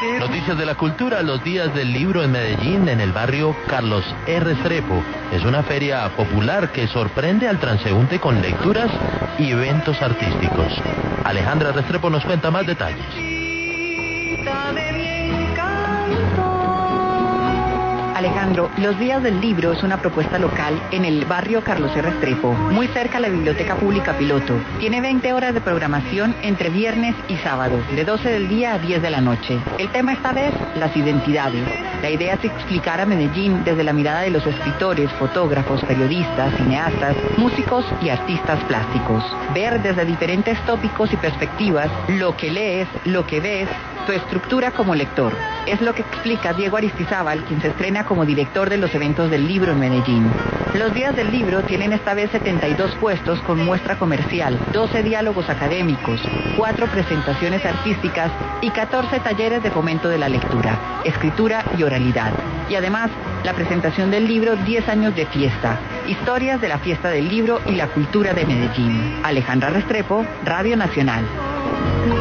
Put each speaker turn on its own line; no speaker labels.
Noticias de la cultura, los días del libro en Medellín, en el barrio Carlos R. Restrepo. Es una feria popular que sorprende al transeúnte con lecturas y eventos artísticos. Alejandra Restrepo nos cuenta más detalles.
Alejandro, los días del libro es una propuesta local en el barrio Carlos R. Restrepo, muy cerca a la Biblioteca Pública Piloto. Tiene 20 horas de programación entre viernes y sábado, de 12 del día a 10 de la noche. El tema esta vez, las identidades. La idea es explicar a Medellín desde la mirada de los escritores, fotógrafos, periodistas, cineastas, músicos y artistas plásticos. Ver desde diferentes tópicos y perspectivas lo que lees, lo que ves, tu estructura como lector. Es lo que explica Diego Aristizábal, quien se estrena como director de los eventos del libro en Medellín. Los días del libro tienen esta vez 72 puestos con muestra comercial, 12 diálogos académicos, 4 presentaciones artísticas y 14 talleres de fomento de la lectura, escritura y oralidad. Y además, la presentación del libro 10 años de fiesta, historias de la fiesta del libro y la cultura de Medellín. Alejandra Restrepo, Radio Nacional.